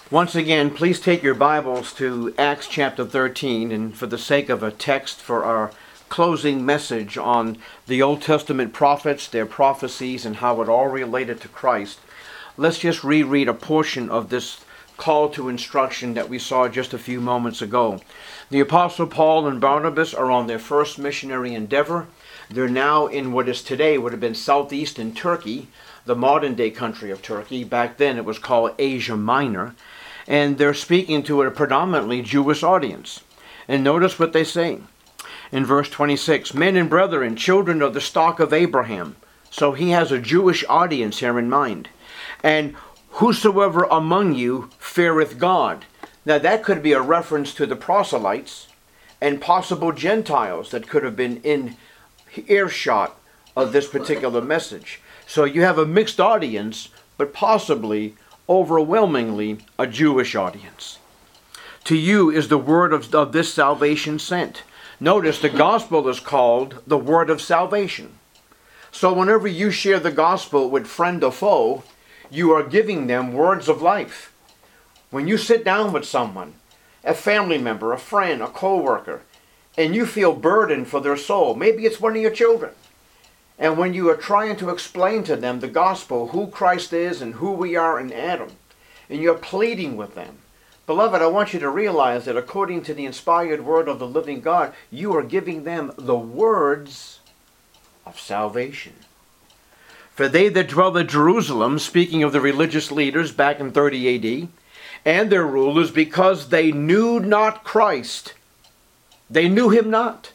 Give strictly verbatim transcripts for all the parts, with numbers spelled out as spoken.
Once again, please take your Bibles to Acts chapter thirteen, and for the sake of a text for our closing message on the Old Testament prophets, their prophecies, and how it all related to Christ, let's just reread a portion of this call to instruction that we saw just a few moments ago. The Apostle Paul and Barnabas are on their first missionary endeavor. They're now in what is today would have been southeastern Turkey, the modern day country of Turkey. Back then it was called Asia Minor. And they're speaking to a predominantly Jewish audience. And notice what they say in verse twenty-six. Men and brethren, children of the stock of Abraham. So he has a Jewish audience here in mind. And whosoever among you feareth God. Now that could be a reference to the proselytes and possible Gentiles that could have been in earshot of this particular message. So you have a mixed audience, but possibly overwhelmingly a Jewish audience. To you is the word of, of this salvation sent. Notice the gospel is called the word of salvation. So whenever you share the gospel with friend or foe, you are giving them words of life. When you sit down with someone, a family member, a friend, a co-worker, and you feel burdened for their soul, maybe it's one of your children, and when you are trying to explain to them the gospel, who Christ is and who we are in Adam, and you're pleading with them, beloved, I want you to realize that according to the inspired word of the living God, you are giving them the words of salvation. For they that dwell at Jerusalem, speaking of the religious leaders back in thirty A D, and their rulers, because they knew not Christ, they knew him not,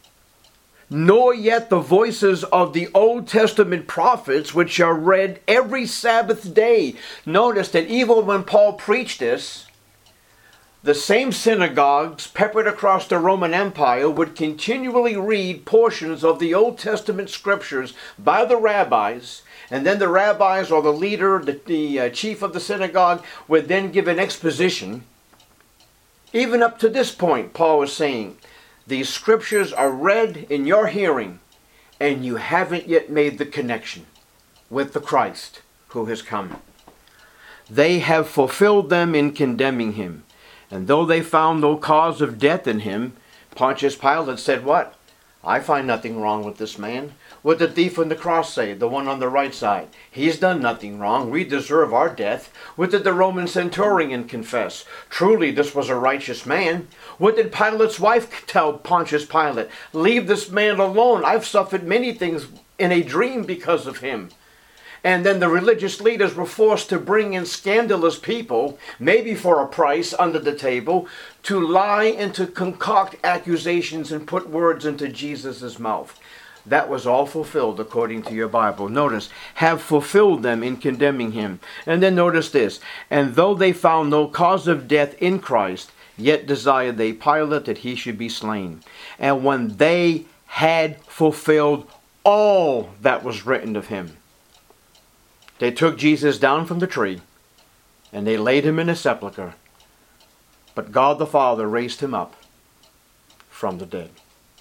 nor yet the voices of the Old Testament prophets, which are read every Sabbath day. Notice that even when Paul preached this, the same synagogues peppered across the Roman Empire would continually read portions of the Old Testament scriptures by the rabbis, and then the rabbis or the leader, the, the uh, chief of the synagogue, would then give an exposition. Even up to this point, Paul was saying, these scriptures are read in your hearing, and you haven't yet made the connection with the Christ who has come. They have fulfilled them in condemning him. And though they found no cause of death in him, Pontius Pilate said what? I find nothing wrong with this man. What did the thief on the cross say? The one on the right side. He's done nothing wrong. We deserve our death. What did the Roman centurion confess? Truly this was a righteous man. What did Pilate's wife tell Pontius Pilate? Leave this man alone. I've suffered many things in a dream because of him. And then the religious leaders were forced to bring in scandalous people, maybe for a price under the table, to lie and to concoct accusations and put words into Jesus' mouth. That was all fulfilled according to your Bible. Notice, have fulfilled them in condemning him. And then notice this, and though they found no cause of death in Christ, yet desired they Pilate that he should be slain. And when they had fulfilled all that was written of him, they took Jesus down from the tree, and they laid him in a sepulchre. But God the Father raised him up from the dead.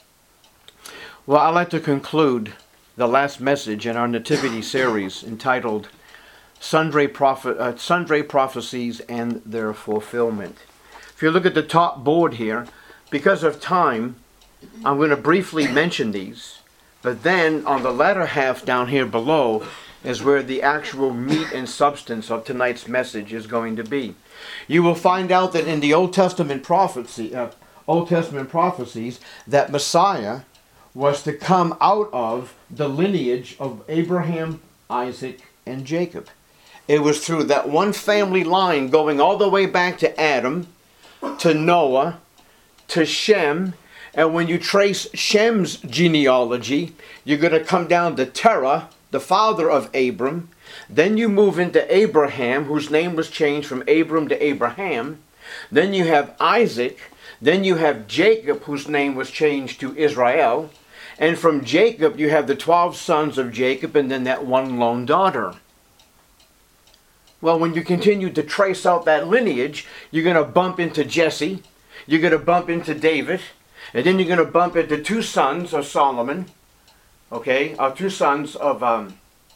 Well, I'd like to conclude the last message in our Nativity series entitled Sundry, Prophet, uh, Sundry Prophecies and Their Fulfillment. If you look at the top board here, because of time, I'm going to briefly mention these. But then on the latter half down here below is where the actual meat and substance of tonight's message is going to be. You will find out that in the Old Testament prophecy, uh, Old Testament prophecies, that Messiah was to come out of the lineage of Abraham, Isaac, and Jacob. It was through that one family line going all the way back to Adam, to Noah, to Shem. And when you trace Shem's genealogy, you're going to come down to Terah, the father of Abram. Then you move into Abraham, whose name was changed from Abram to Abraham. Then you have Isaac. Then you have Jacob, whose name was changed to Israel. And from Jacob, you have the twelve sons of Jacob, and then that one lone daughter. Well, when you continue to trace out that lineage, you're going to bump into Jesse. You're going to bump into David. And then you're going to bump into two sons of Solomon. Okay, uh, two sons of um,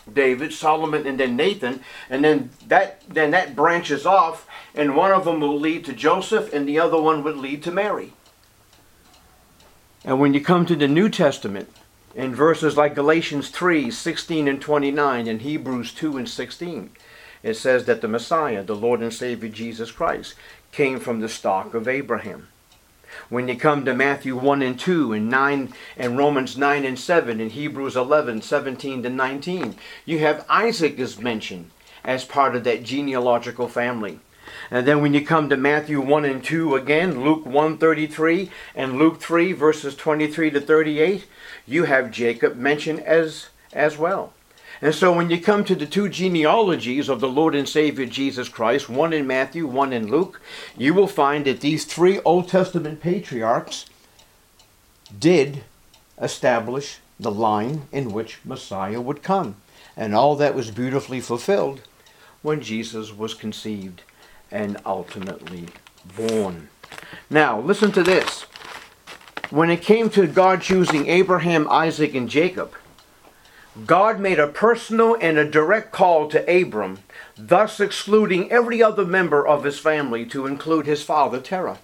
David, Solomon, and then Nathan, and then that then that branches off, and one of them will lead to Joseph, and the other one would lead to Mary. And when you come to the New Testament, in verses like Galatians three, sixteen and twenty-nine, and Hebrews two and sixteen, it says that the Messiah, the Lord and Savior Jesus Christ, came from the stock of Abraham. When you come to Matthew one and two and nine and Romans nine and seven and Hebrews eleven, seventeen to nineteen, you have Isaac is mentioned as part of that genealogical family. And then when you come to Matthew one and two again, Luke one thirty-three and Luke three verses twenty-three to thirty-eight, you have Jacob mentioned as, as well. And so when you come to the two genealogies of the Lord and Savior Jesus Christ, one in Matthew, one in Luke, you will find that these three Old Testament patriarchs did establish the line in which Messiah would come. And all that was beautifully fulfilled when Jesus was conceived and ultimately born. Now, listen to this. When it came to God choosing Abraham, Isaac, and Jacob, God made a personal and a direct call to Abram, thus excluding every other member of his family to include his father Terah.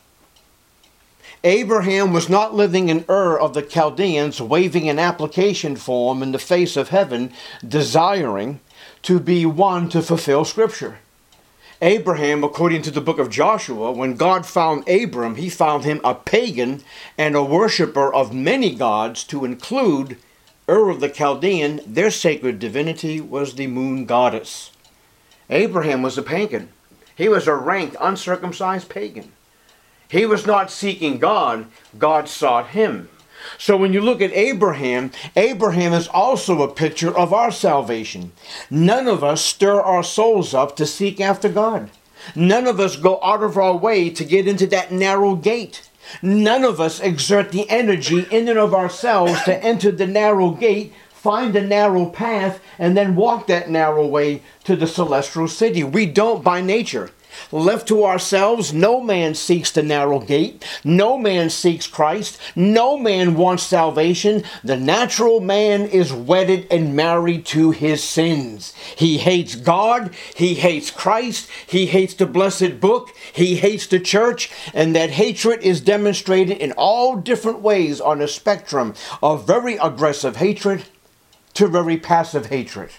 Abraham was not living in Ur of the Chaldeans, waving an application form in the face of heaven, desiring to be one to fulfill Scripture. Abraham, according to the book of Joshua, when God found Abram, he found him a pagan and a worshiper of many gods, to include Ur of the Chaldean. Their sacred divinity was the moon goddess. Abraham was a pagan. He was a ranked, uncircumcised pagan. He was not seeking God. God sought him. So when you look at Abraham, Abraham is also a picture of our salvation. None of us stir our souls up to seek after God. None of us go out of our way to get into that narrow gate. None of us exert the energy in and of ourselves to enter the narrow gate, find the narrow path, and then walk that narrow way to the celestial city. We don't by nature. Left to ourselves, no man seeks the narrow gate. No man seeks Christ. No man wants salvation. The natural man is wedded and married to his sins. He hates God. He hates Christ. He hates the blessed book. He hates the church. And that hatred is demonstrated in all different ways on a spectrum of very aggressive hatred to very passive hatred.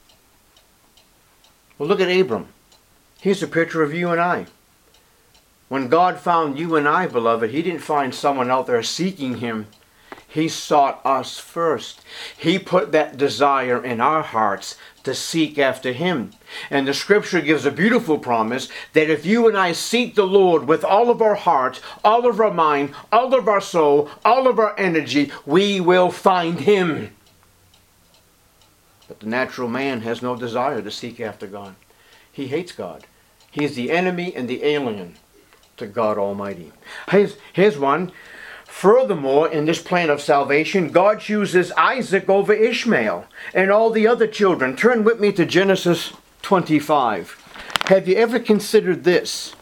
Well, look at Abram. Here's a picture of you and I. When God found you and I, beloved, he didn't find someone out there seeking him. He sought us first. He put that desire in our hearts to seek after him. And the scripture gives a beautiful promise that if you and I seek the Lord with all of our heart, all of our mind, all of our soul, all of our energy, we will find him. But the natural man has no desire to seek after God. He hates God. He is the enemy and the alien to God Almighty. Here's, here's one. Furthermore, in this plan of salvation, God chooses Isaac over Ishmael and all the other children. Turn with me to Genesis twenty-five. Have you ever considered this?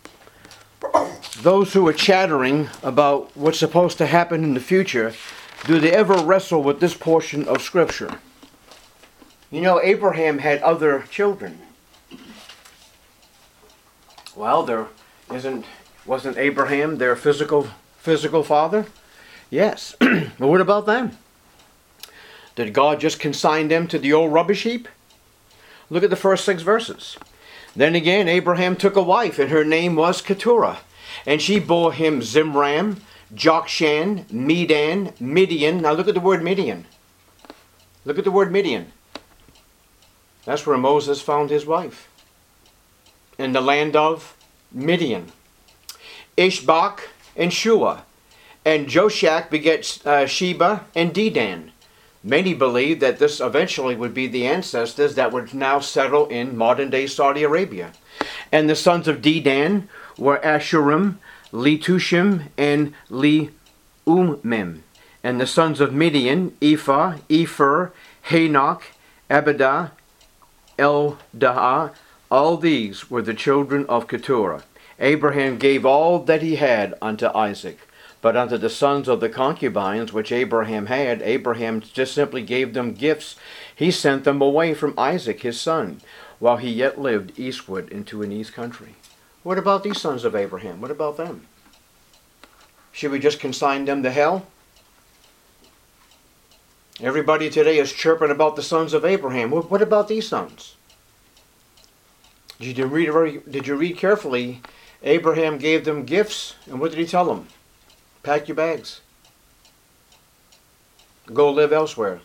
Those who are chattering about what's supposed to happen in the future, do they ever wrestle with this portion of Scripture? You know, Abraham had other children. Well, there isn't, wasn't Abraham their physical physical father? Yes. But what about them? Did God just consign them to the old rubbish heap? Look at the first six verses. Then again, Abraham took a wife, and her name was Keturah. And she bore him Zimram, Jokshan, Medan, Midian. Now look at the word Midian. Look at the word Midian. That's where Moses found his wife. In the land of Midian. Ishbak and Shua. And Joshak begets uh, Sheba and Dedan. Many believe that this eventually would be the ancestors that would now settle in modern-day Saudi Arabia. And the sons of Dedan were Ashurim, Letushim, and Leummim. And the sons of Midian, Ephah, Epher, Hanok, Abidah, Eldaah. All these were the children of Keturah. Abraham gave all that he had unto Isaac. But unto the sons of the concubines which Abraham had, Abraham just simply gave them gifts. He sent them away from Isaac his son, while he yet lived eastward into an east country. What about these sons of Abraham? What about them? Should we just consign them to hell? Everybody today is chirping about the sons of Abraham. What, what about these sons? Did you read very, did you read carefully? Abraham gave them gifts, and what did he tell them? Pack your bags. Go live elsewhere.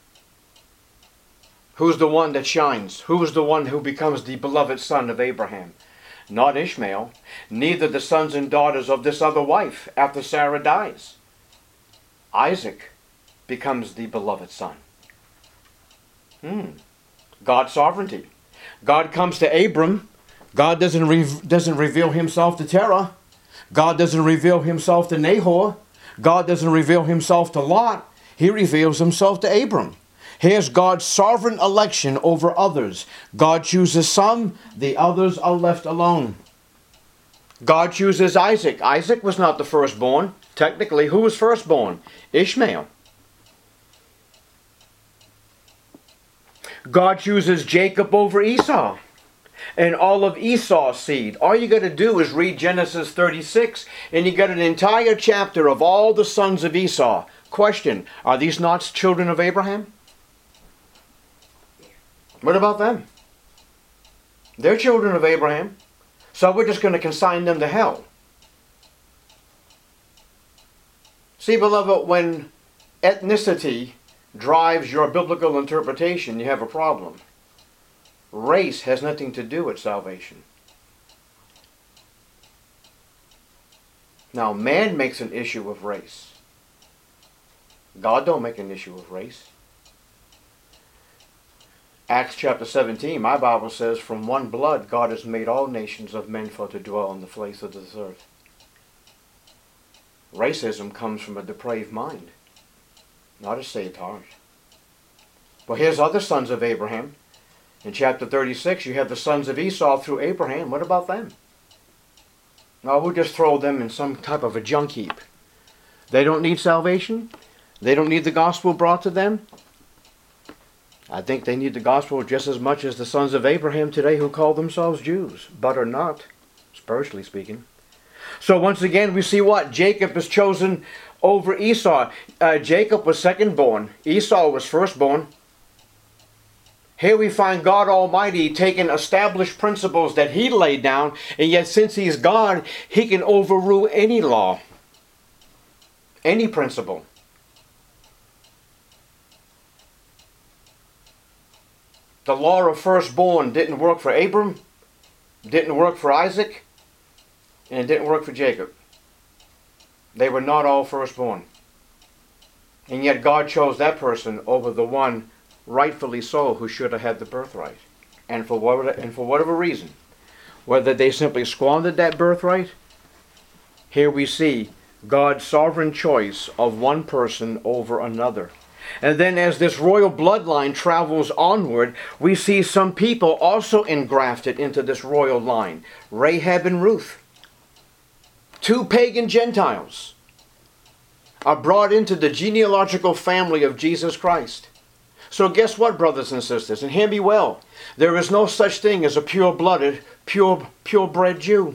Who's the one that shines? Who is the one who becomes the beloved son of Abraham? Not Ishmael, neither the sons and daughters of this other wife after Sarah dies. Isaac becomes the beloved son. Hmm. God's sovereignty. God comes to Abram. God doesn't, re- doesn't reveal himself to Terah. God doesn't reveal himself to Nahor. God doesn't reveal himself to Lot. He reveals himself to Abram. Here's God's sovereign election over others. God chooses some, the others are left alone. God chooses Isaac. Isaac was not the firstborn. Technically, who was firstborn? Ishmael. God chooses Jacob over Esau and all of Esau's seed. All you got to do is read Genesis thirty-six and you got an entire chapter of all the sons of Esau. Question, are these not children of Abraham? What about them? They're children of Abraham. So we're just going to consign them to hell. See, beloved, when ethnicity drives your biblical interpretation, you have a problem. Race has nothing to do with salvation. Now, man makes an issue of race. God don't make an issue of race. Acts chapter seventeen, my Bible says, from one blood God has made all nations of men for to dwell on the face of this earth. Racism comes from a depraved mind, not a saved heart. Well, here's other sons of Abraham. In chapter thirty-six, you have the sons of Esau through Abraham. What about them? No, we'll just throw them in some type of a junk heap. They don't need salvation. They don't need the gospel brought to them. I think they need the gospel just as much as the sons of Abraham today who call themselves Jews, but are not, spiritually speaking. So once again, we see what? Jacob is chosen over Esau. Uh, Jacob was second-born. Esau was firstborn. Here we find God Almighty taking established principles that He laid down, and yet since He's God, He can overrule any law, any principle. The law of firstborn didn't work for Abram, didn't work for Isaac, and it didn't work for Jacob. They were not all firstborn. And yet God chose that person over the one rightfully so who should have had the birthright. And for whatever, and for whatever reason, whether they simply squandered that birthright, here we see God's sovereign choice of one person over another. And then as this royal bloodline travels onward, we see some people also engrafted into this royal line. Rahab and Ruth, two pagan Gentiles, are brought into the genealogical family of Jesus Christ. So guess what, brothers and sisters? And hear me well. There is no such thing as a pure-blooded, pure, purebred Jew.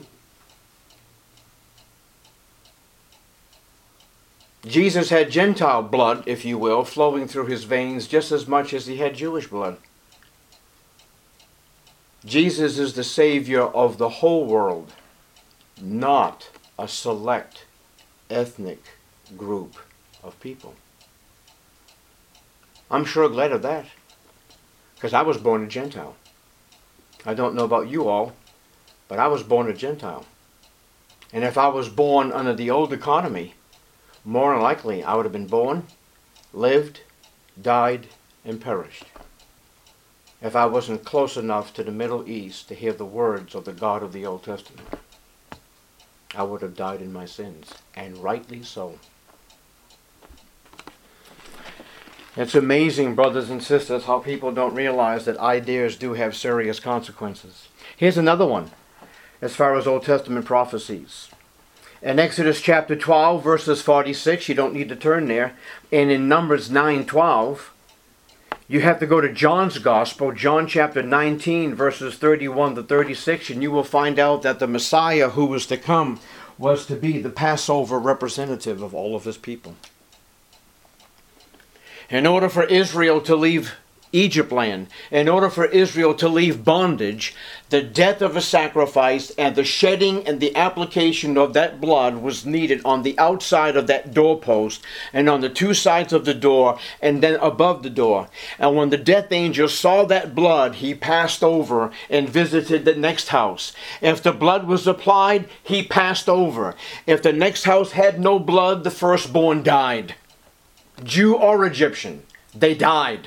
Jesus had Gentile blood, if you will, flowing through his veins just as much as he had Jewish blood. Jesus is the Savior of the whole world, not a select ethnic group of people. I'm sure glad of that, because I was born a Gentile. I don't know about you all, but I was born a Gentile. And if I was born under the old economy, more than likely I would have been born, lived, died, and perished. If I wasn't close enough to the Middle East to hear the words of the God of the Old Testament, I would have died in my sins, and rightly so. It's amazing, brothers and sisters, how people don't realize that ideas do have serious consequences. Here's another one, as far as Old Testament prophecies. In Exodus chapter twelve, verses forty-six, you don't need to turn there, and in Numbers nine twelve, You have to go to John's Gospel, John chapter nineteen, verses thirty-one to thirty-six, and you will find out that the Messiah who was to come was to be the Passover representative of all of his people. In order for Israel to leave Egypt land, in order for Israel to leave bondage, the death of a sacrifice and the shedding and the application of that blood was needed on the outside of that doorpost and on the two sides of the door and then above the door. And when the death angel saw that blood, he passed over and visited the next house. If the blood was applied, he passed over. If the next house had no blood, the firstborn died. Jew or Egyptian, they died.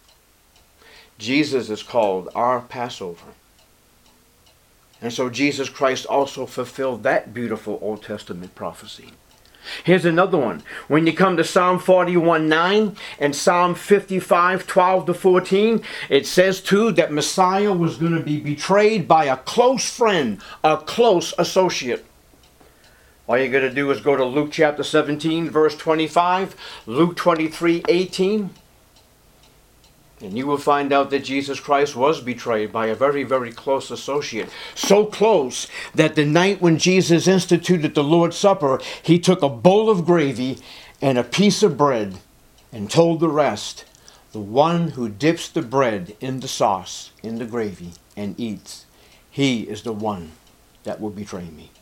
Jesus is called our Passover. And so Jesus Christ also fulfilled that beautiful Old Testament prophecy. Here's another one. When you come to Psalm forty-one nine and Psalm fifty-five twelve to fourteen, it says too that Messiah was going to be betrayed by a close friend, a close associate. All you got to do is go to Luke chapter seventeen, verse twenty-five, Luke twenty-three eighteen. And you will find out that Jesus Christ was betrayed by a very, very close associate. So close that the night when Jesus instituted the Lord's Supper, he took a bowl of gravy and a piece of bread and told the rest, the one who dips the bread in the sauce, in the gravy, and eats, he is the one that will betray me.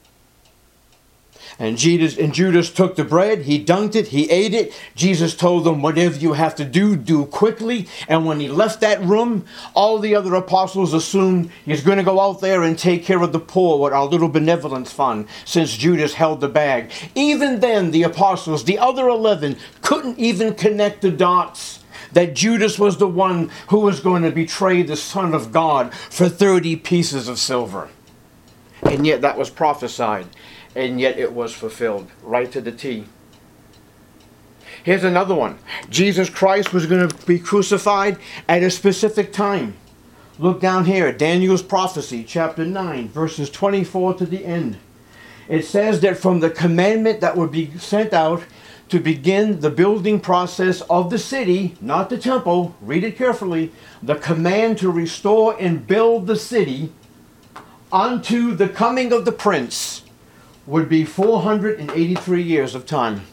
And Judas, and Judas took the bread, he dunked it, he ate it. Jesus told them, whatever you have to do, do quickly. And when he left that room, all the other apostles assumed he's going to go out there and take care of the poor with our little benevolence fund, since Judas held the bag. Even then, the apostles, the other eleven, couldn't even connect the dots that Judas was the one who was going to betray the Son of God for thirty pieces of silver. And yet that was prophesied. And yet it was fulfilled, right to the T. Here's another one. Jesus Christ was going to be crucified at a specific time. Look down here, Daniel's prophecy, chapter nine, verses twenty-four to the end. It says that from the commandment that would be sent out to begin the building process of the city, not the temple, read it carefully, the command to restore and build the city unto the coming of the prince would be four hundred eighty-three years of time.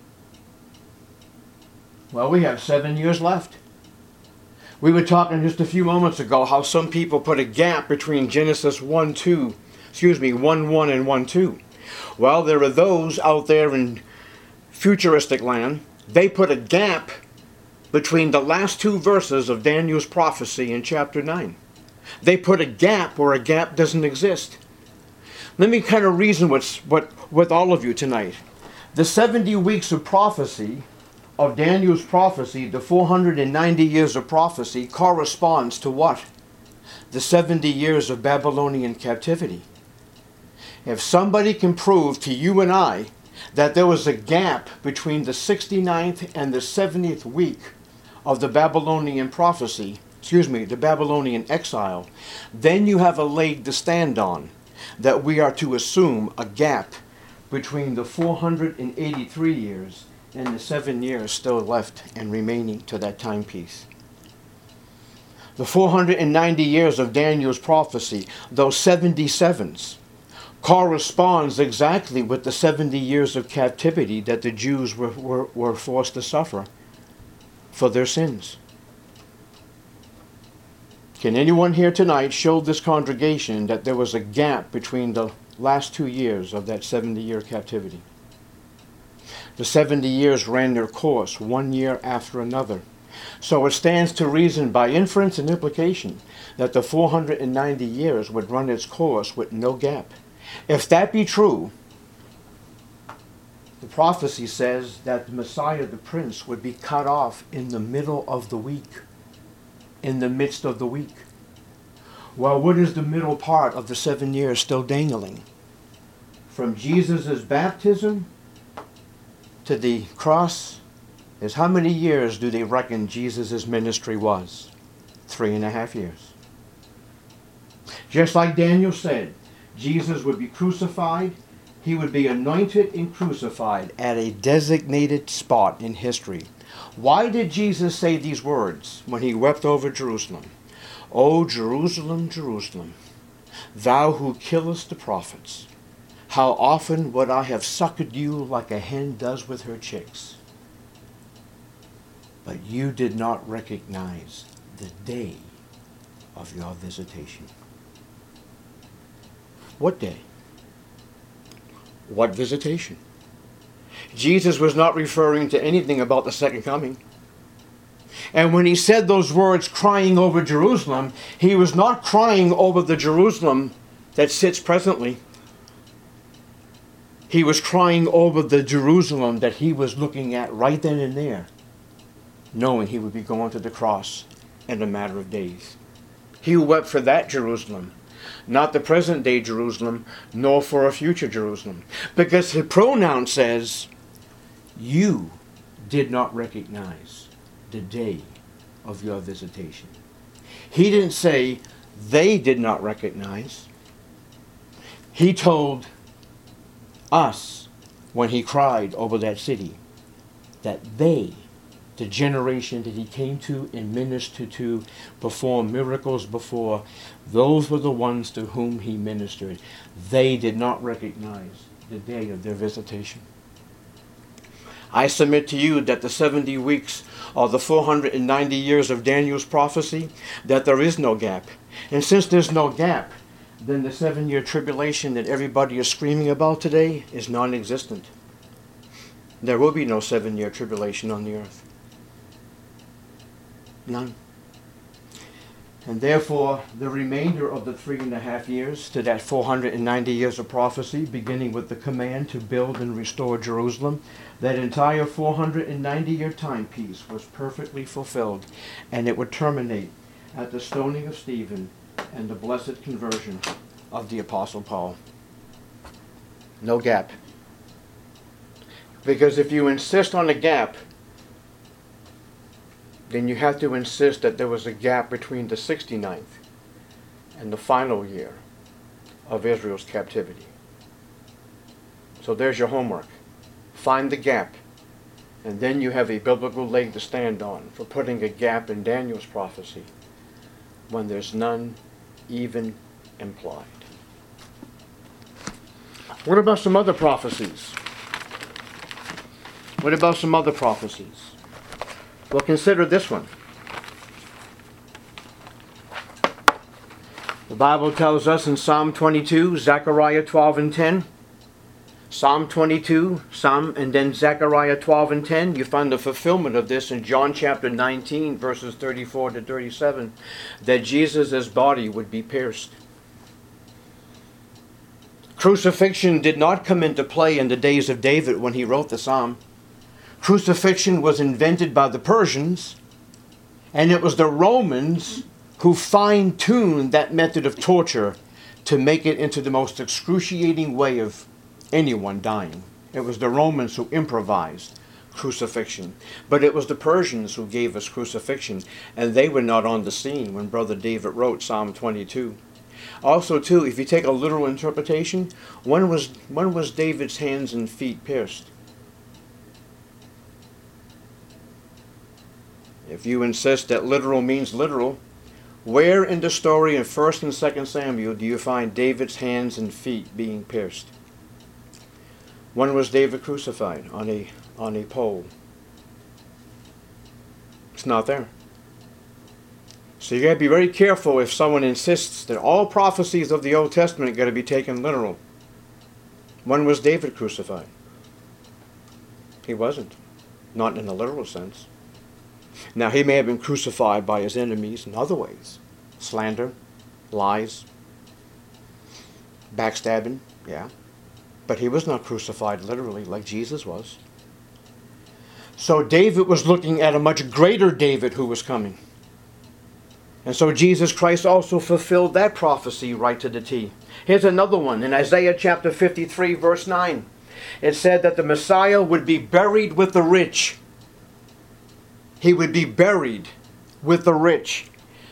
Well, we have seven years left. We were talking just a few moments ago how some people put a gap between Genesis one two, excuse me, one one and one two. Well, there are those out there in futuristic land, they put a gap between the last two verses of Daniel's prophecy in chapter nine. They put a gap where a gap doesn't exist. Let me kind of reason with, with, with all of you tonight. The seventy weeks of prophecy, of Daniel's prophecy, the four hundred ninety years of prophecy, corresponds to what? The seventy years of Babylonian captivity. If somebody can prove to you and I that there was a gap between the sixty-ninth and the seventieth week of the Babylonian prophecy, excuse me, the Babylonian exile, then you have a leg to stand on. That we are to assume a gap between the four hundred eighty-three years and the seven years still left and remaining to that timepiece. The four hundred ninety years of Daniel's prophecy, those seventy-sevens, corresponds exactly with the seventy years of captivity that the Jews were, were, were forced to suffer for their sins. Can anyone here tonight show this congregation that there was a gap between the last two years of that seventy-year captivity? The seventy years ran their course, one year after another. So it stands to reason by inference and implication that the four hundred ninety years would run its course with no gap. If that be true, the prophecy says that the Messiah, the Prince, would be cut off in the middle of the week. In the midst of the week. Well, what is the middle part of the seven years still dangling? From Jesus' baptism to the cross is how many years do they reckon Jesus' ministry was? Three and a half years. Just like Daniel said, Jesus would be crucified he would be anointed and crucified at a designated spot in history. Why did Jesus say these words when he wept over Jerusalem? O Jerusalem, Jerusalem, thou who killest the prophets, how often would I have succored you like a hen does with her chicks? But you did not recognize the day of your visitation. What day? What visitation? Jesus was not referring to anything about the second coming. And when he said those words, crying over Jerusalem, he was not crying over the Jerusalem that sits presently. He was crying over the Jerusalem that he was looking at right then and there, knowing he would be going to the cross in a matter of days. He wept for that Jerusalem, not the present day Jerusalem, nor for a future Jerusalem. Because his pronoun says, you did not recognize the day of your visitation. He didn't say they did not recognize. He told us when he cried over that city that they, the generation that he came to and ministered to, performed miracles before, those were the ones to whom he ministered. They did not recognize the day of their visitation. I submit to you that the seventy weeks or the four hundred ninety years of Daniel's prophecy, that there is no gap. And since there's no gap, then the seven-year tribulation that everybody is screaming about today is non-existent. There will be no seven-year tribulation on the earth. None. And therefore, the remainder of the three and a half years to that four hundred ninety years of prophecy, beginning with the command to build and restore Jerusalem, that entire four hundred ninety year timepiece was perfectly fulfilled, and it would terminate at the stoning of Stephen and the blessed conversion of the Apostle Paul. No gap. Because if you insist on a gap, then you have to insist that there was a gap between the sixty-ninth and the final year of Israel's captivity. So there's your homework. Find the gap, and then you have a biblical leg to stand on for putting a gap in Daniel's prophecy when there's none even implied. What about some other prophecies? What about some other prophecies? Well, consider this one. The Bible tells us in Psalm twenty-two, Zechariah twelve and ten. Psalm twenty-two, Psalm, and then Zechariah twelve and ten. You find the fulfillment of this in John chapter nineteen, verses thirty-four to thirty-seven, that Jesus' body would be pierced. Crucifixion did not come into play in the days of David when he wrote the psalm. Crucifixion was invented by the Persians, and it was the Romans who fine-tuned that method of torture to make it into the most excruciating way of anyone dying. It was the Romans who improvised crucifixion. But it was the Persians who gave us crucifixion, and they were not on the scene when Brother David wrote Psalm twenty-two. Also, too, if you take a literal interpretation, when was, when was David's hands and feet pierced? If you insist that literal means literal, where in the story in First and Second Samuel do you find David's hands and feet being pierced? When was David crucified? On a, on a pole. It's not there. So you got to be very careful if someone insists that all prophecies of the Old Testament got to be taken literal. When was David crucified? He wasn't. Not in a literal sense. Now, he may have been crucified by his enemies in other ways. Slander, lies, backstabbing, yeah. But he was not crucified literally like Jesus was. So David was looking at a much greater David who was coming. And so Jesus Christ also fulfilled that prophecy right to the T. Here's another one in Isaiah chapter fifty-three, verse nine. It said that the Messiah would be buried with the rich. He would be buried with the rich.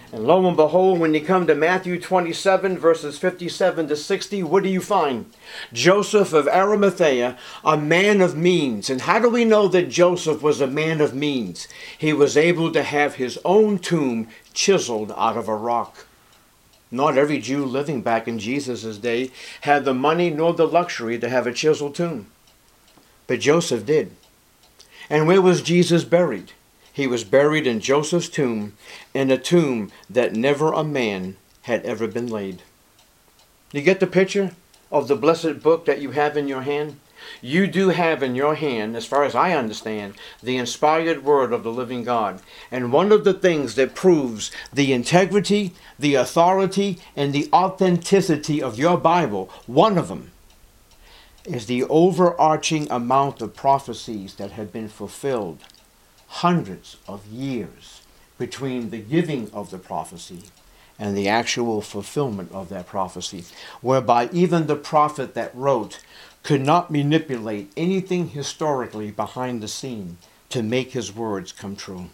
And lo and behold, when you come to Matthew twenty-seven, verses fifty-seven to sixty, what do you find? Joseph of Arimathea, a man of means. And how do we know that Joseph was a man of means? He was able to have his own tomb chiseled out of a rock. Not every Jew living back in Jesus' day had the money nor the luxury to have a chiseled tomb. But Joseph did. And where was Jesus buried? He was buried in Joseph's tomb, in a tomb that never a man had ever been laid. You get the picture of the blessed book that you have in your hand? You do have in your hand, as far as I understand, the inspired word of the living God. And one of the things that proves the integrity, the authority, and the authenticity of your Bible, one of them, is the overarching amount of prophecies that have been fulfilled hundreds of years between the giving of the prophecy and the actual fulfillment of that prophecy, whereby even the prophet that wrote could not manipulate anything historically behind the scene to make his words come true.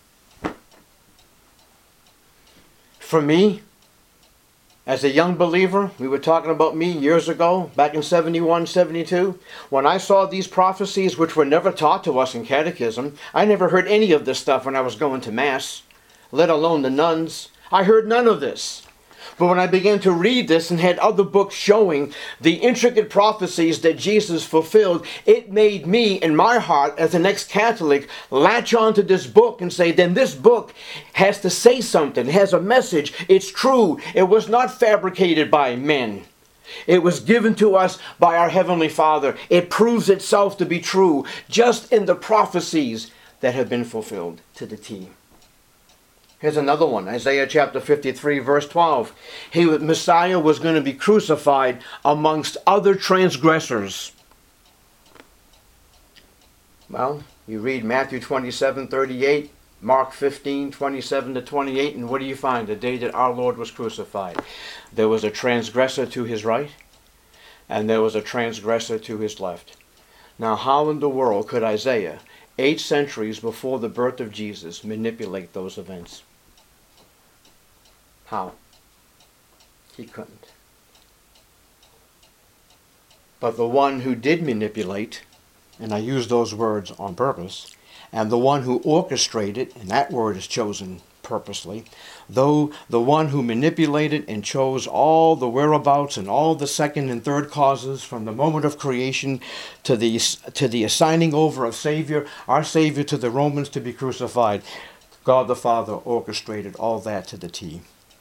For me, as a young believer, we were talking about me years ago, back in seventy-one, seventy-two, when I saw these prophecies which were never taught to us in catechism. I never heard any of this stuff when I was going to Mass, let alone the nuns. I heard none of this. But when I began to read this and had other books showing the intricate prophecies that Jesus fulfilled, it made me, in my heart, as an ex-Catholic, latch onto this book and say, then this book has to say something. It has a message. It's true. It was not fabricated by men. It was given to us by our Heavenly Father. It proves itself to be true just in the prophecies that have been fulfilled to the T. Here's another one, Isaiah chapter fifty-three, verse twelve. He, Messiah was going to be crucified amongst other transgressors. Well, you read Matthew twenty-seven, thirty-eight, Mark fifteen, twenty-seven to twenty-eight, and what do you find the day that our Lord was crucified? There was a transgressor to his right, and there was a transgressor to his left. Now, how in the world could Isaiah, eight centuries before the birth of Jesus, manipulate those events? How? He couldn't. But the one who did manipulate, and I use those words on purpose, and the one who orchestrated, and that word is chosen purposely, though the one who manipulated and chose all the whereabouts and all the second and third causes from the moment of creation to the, to the assigning over of Savior, our Savior, to the Romans to be crucified, God the Father orchestrated all that to the T.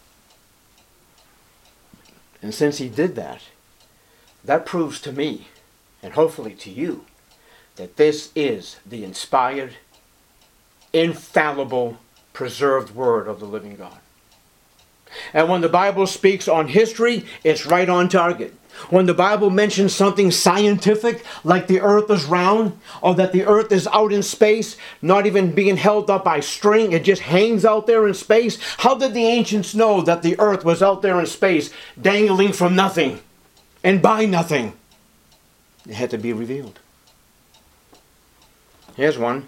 And since he did that, that proves to me, and hopefully to you, that this is the inspired, infallible, preserved word of the living God. And when the Bible speaks on history, it's right on target. When the Bible mentions something scientific, like the earth is round, or that the earth is out in space, not even being held up by string, it just hangs out there in space. How did the ancients know that the earth was out there in space, dangling from nothing and by nothing? It had to be revealed. Here's one.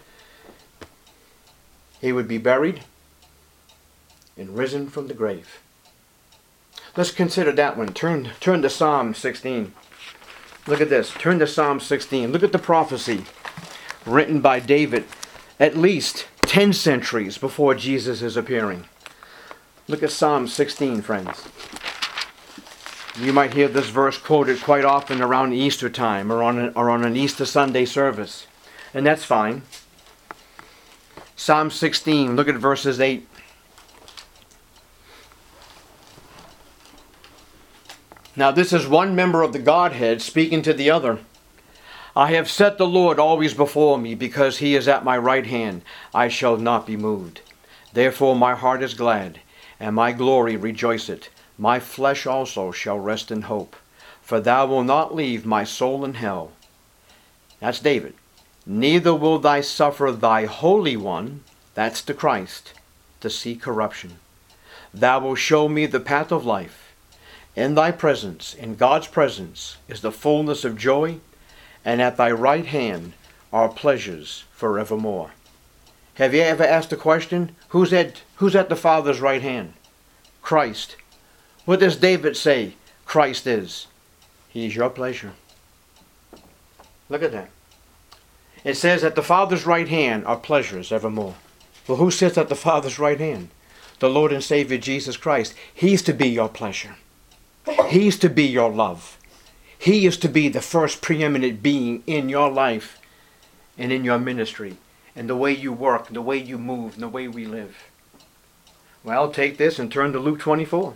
He would be buried and risen from the grave. Let's consider that one. Turn, turn to Psalm sixteen. Look at this. Turn to Psalm sixteen. Look at the prophecy written by David at least ten centuries before Jesus' appearing. Look at Psalm sixteen, friends. You might hear this verse quoted quite often around Easter time or on, a, or on an Easter Sunday service. And that's fine. Psalm sixteen, look at verses eight. Now this is one member of the Godhead speaking to the other. I have set the Lord always before me, because he is at my right hand. I shall not be moved. Therefore my heart is glad, and my glory rejoiceth. My flesh also shall rest in hope. For thou wilt not leave my soul in hell. That's David. Neither will thou suffer thy Holy One, that's the Christ, to see corruption. Thou wilt show me the path of life. In thy presence, in God's presence, is the fullness of joy, and at thy right hand are pleasures forevermore. Have you ever asked the question, who's at, who's at the Father's right hand? Christ. What does David say Christ is? He is your pleasure. Look at that. It says at the Father's right hand are pleasures evermore. Well, who sits at the Father's right hand? The Lord and Savior Jesus Christ. He's to be your pleasure. He's to be your love. He is to be the first preeminent being in your life and in your ministry, and the way you work, the way you move, and the way we live. Well, take this and turn to Luke twenty-four.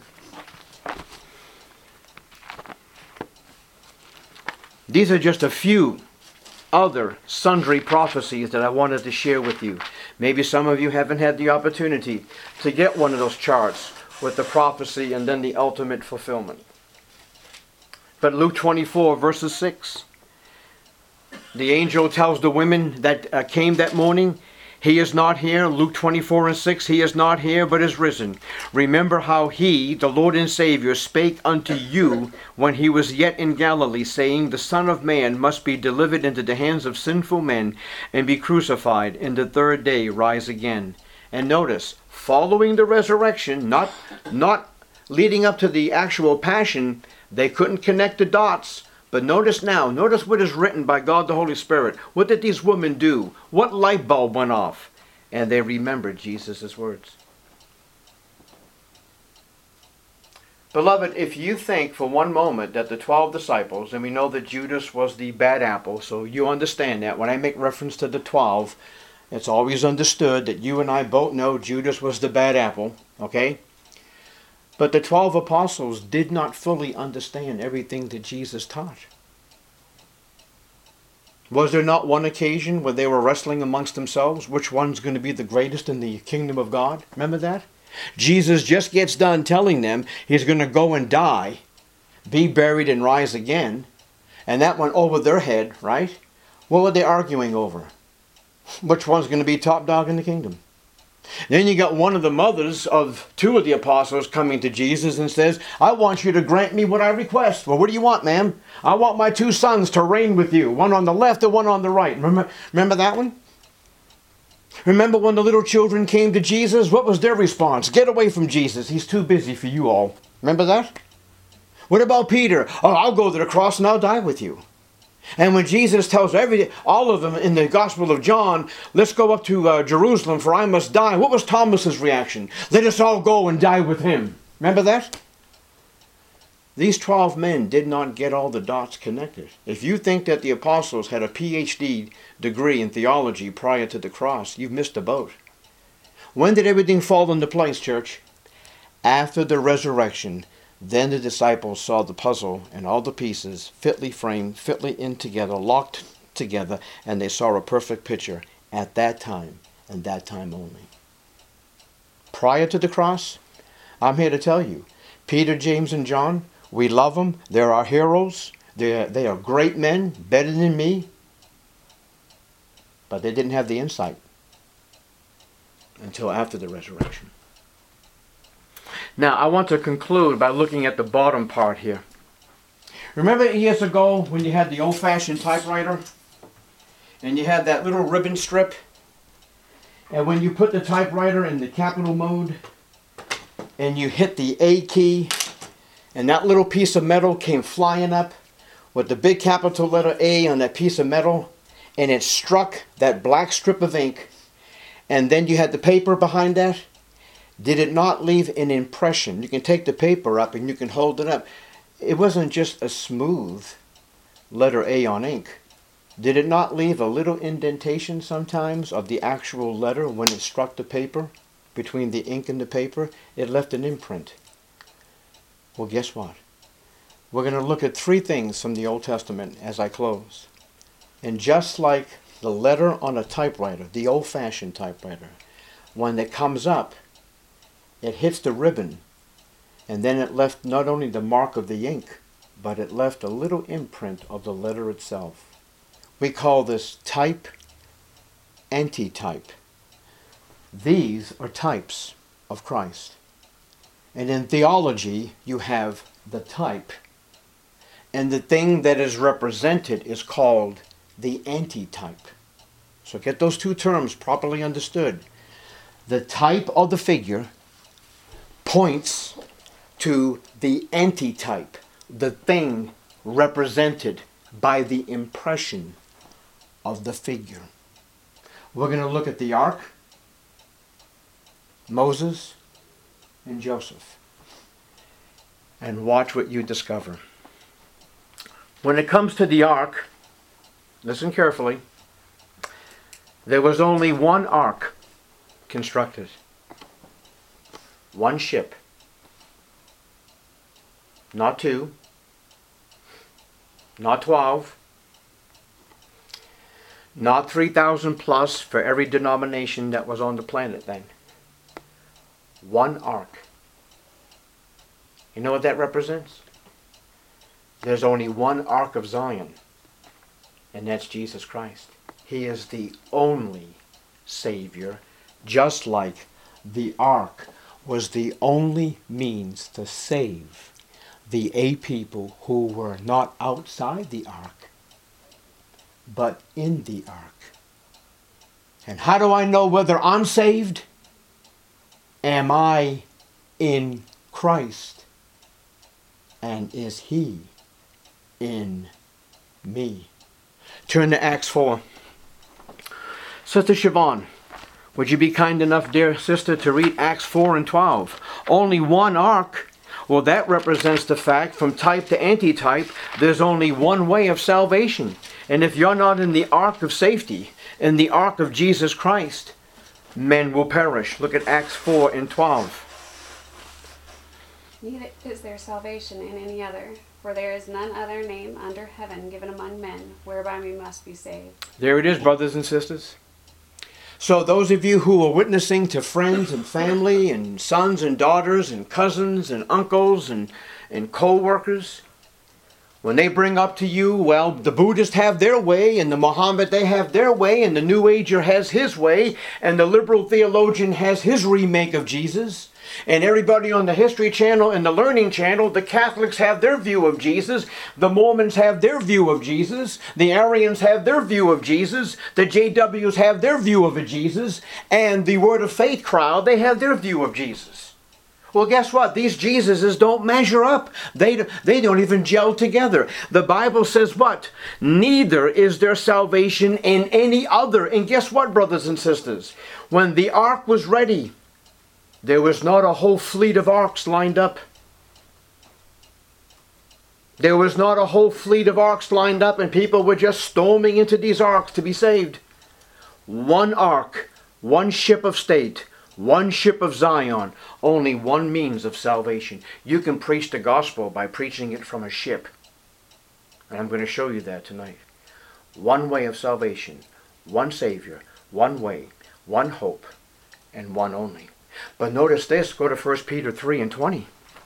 These are just a few other sundry prophecies that I wanted to share with you. Maybe some of you haven't had the opportunity to get one of those charts with the prophecy and then the ultimate fulfillment. But Luke twenty-four, verses six. The angel tells the women that uh, came that morning, he is not here. Luke twenty-four and six, he is not here, but is risen. Remember how he, the Lord and Savior, spake unto you when he was yet in Galilee, saying, the Son of Man must be delivered into the hands of sinful men, and be crucified, and the third day rise again. And notice, following the resurrection, not, not leading up to the actual passion, they couldn't connect the dots. But notice now, notice what is written by God the Holy Spirit. What did these women do? What light bulb went off? And they remembered Jesus' words. Beloved, if you think for one moment that the twelve disciples, and we know that Judas was the bad apple, so you understand that. When I make reference to the twelve, it's always understood that you and I both know Judas was the bad apple, okay? But the twelve apostles did not fully understand everything that Jesus taught. Was there not one occasion where they were wrestling amongst themselves? Which one's going to be the greatest in the kingdom of God? Remember that? Jesus just gets done telling them he's going to go and die, be buried and rise again. And that went over their head, right? What were they arguing over? Which one's going to be top dog in the kingdom? Then you got one of the mothers of two of the apostles coming to Jesus and says, I want you to grant me what I request. Well, what do you want, ma'am? I want my two sons to reign with you, one on the left and one on the right. Remember, remember that one? Remember when the little children came to Jesus? What was their response? Get away from Jesus. He's too busy for you all. Remember that? What about Peter? Oh, I'll go to the cross and I'll die with you. And when Jesus tells every, all of them in the Gospel of John, let's go up to uh, Jerusalem for I must die. What was Thomas's reaction? Let us all go and die with him. Remember that? These twelve men did not get all the dots connected. If you think that the apostles had a P H D degree in theology prior to the cross, you've missed the boat. When did everything fall into place, church? After the resurrection. Then the disciples saw the puzzle and all the pieces fitly framed, fitly in together, locked together, and they saw a perfect picture at that time and that time only. Prior to the cross, I'm here to tell you, Peter, James, and John, we love them. They're our heroes. They're, they are great men, better than me. But they didn't have the insight until after the resurrection. Now, I want to conclude by looking at the bottom part here. Remember years ago when you had the old-fashioned typewriter? And you had that little ribbon strip? And when you put the typewriter in the capital mode, and you hit the A key, and that little piece of metal came flying up with the big capital letter A on that piece of metal, and it struck that black strip of ink, and then you had the paper behind that. Did it not leave an impression? You can take the paper up and you can hold it up. It wasn't just a smooth letter A on ink. Did it not leave a little indentation sometimes of the actual letter when it struck the paper? Between the ink and the paper, it left an imprint. Well, guess what? We're going to look at three things from the Old Testament as I close. And just like the letter on a typewriter, the old-fashioned typewriter, when it comes up, it hits the ribbon, and then it left not only the mark of the ink, but it left a little imprint of the letter itself. We call this type, antitype. These are types of Christ. And in theology, you have the type, and the thing that is represented is called the antitype. So get those two terms properly understood. The type of the figure points to the antitype, the thing represented by the impression of the figure. We're going to look at the ark, Moses, and Joseph, and watch what you discover. When it comes to the ark, listen carefully, there was only one ark constructed. One ship. Not two. Not twelve. Not three thousand plus for every denomination that was on the planet then. One ark. You know what that represents? There's only one ark of Zion, and that's Jesus Christ. He is the only Savior, just like the ark was the only means to save the A people who were not outside the ark, but in the ark. And how do I know whether I'm saved? Am I in Christ? And is He in me? Turn to Acts four. Sister Siobhan, would you be kind enough, dear sister, to read Acts four and twelve? Only one ark. Well, that represents the fact, from type to antitype, there's only one way of salvation. And if you're not in the ark of safety, in the ark of Jesus Christ, men will perish. Look at Acts four and twelve. Neither is there salvation in any other, for there is none other name under heaven given among men, whereby we must be saved. There it is, brothers and sisters. So those of you who are witnessing to friends and family and sons and daughters and cousins and uncles and, and co-workers, when they bring up to you, well, the Buddhists have their way, and the Mohammed, they have their way, and the New Ager has his way, and the liberal theologian has his remake of Jesus, and everybody on the History Channel and the Learning Channel, the Catholics have their view of Jesus, the Mormons have their view of Jesus, the Arians have their view of Jesus, the J Ws have their view of a Jesus, and the Word of Faith crowd, they have their view of Jesus. Well, guess what? These Jesuses don't measure up. They, they don't even gel together. The Bible says what? Neither is there salvation in any other. And guess what, brothers and sisters? When the ark was ready, there was not a whole fleet of arks lined up. There was not a whole fleet of arks lined up, and people were just storming into these arks to be saved. One ark, one ship of state, one ship of Zion, only one means of salvation. You can preach the gospel by preaching it from a ship. And I'm going to show you that tonight. One way of salvation, one Savior, one way, one hope, and one only. But notice this, go to First Peter three and twenty.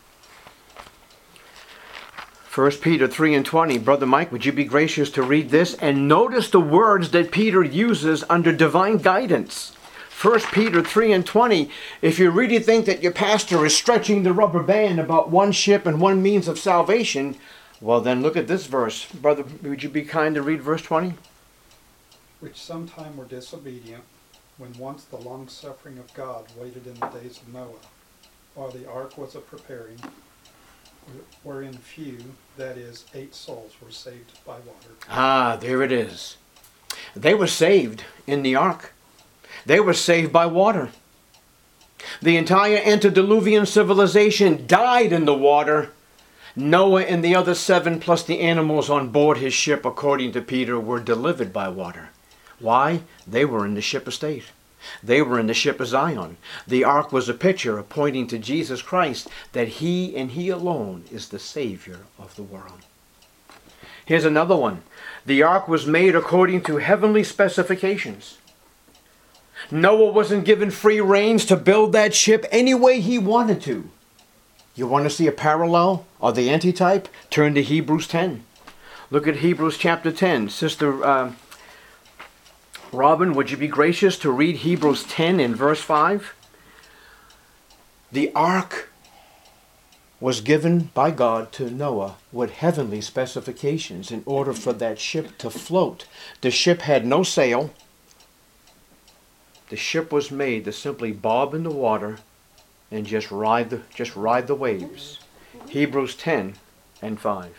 First Peter three and twenty. Brother Mike, would you be gracious to read this? And notice the words that Peter uses under divine guidance. First Peter three and twenty. If you really think that your pastor is stretching the rubber band about one ship and one means of salvation, well then look at this verse. Brother, would you be kind to read verse twenty? Which sometime were disobedient, when once the long-suffering of God waited in the days of Noah, while the ark was a preparing, wherein few, that is, eight souls, were saved by water. Ah, there it is. They were saved in the ark. They were saved by water. The entire antediluvian civilization died in the water. Noah and the other seven, plus the animals on board his ship, according to Peter, were delivered by water. Why? They were in the ship of state. They were in the ship of Zion. The ark was a picture pointing to Jesus Christ, that He and He alone is the Savior of the world. Here's another one. The ark was made according to heavenly specifications. Noah wasn't given free reins to build that ship any way he wanted to. You want to see a parallel or the antitype? Turn to Hebrews ten. Look at Hebrews chapter ten. Sister uh, Robin, would you be gracious to read Hebrews ten in verse five? The ark was given by God to Noah with heavenly specifications in order for that ship to float. The ship had no sail. The ship was made to simply bob in the water and just ride the, just ride the waves. Hebrews ten and five.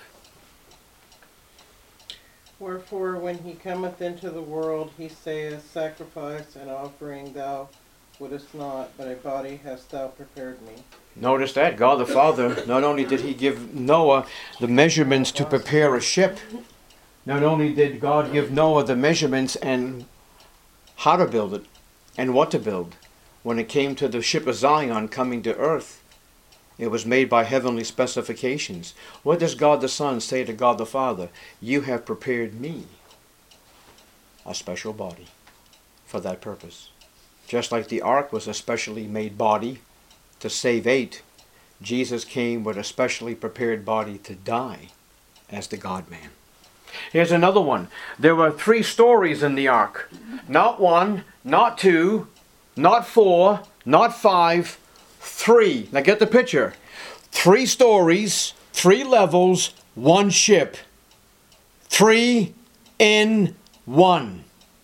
Wherefore, when he cometh into the world, he saith, Sacrifice and offering thou wouldest not, but a body hast thou prepared me. Notice that God the Father, not only did he give Noah the measurements to prepare a ship, not only did God give Noah the measurements and how to build it and what to build. When it came to the ship of Zion coming to earth, it was made by heavenly specifications. What does God the Son say to God the Father? You have prepared me a special body for that purpose. Just like the ark was a specially made body to save eight, Jesus came with a specially prepared body to die as the God-man. Here's another one. There were three stories in the ark. Not one, not two, not four, not five, three. Now get the picture. Three stories, three levels, one ship. Three in one.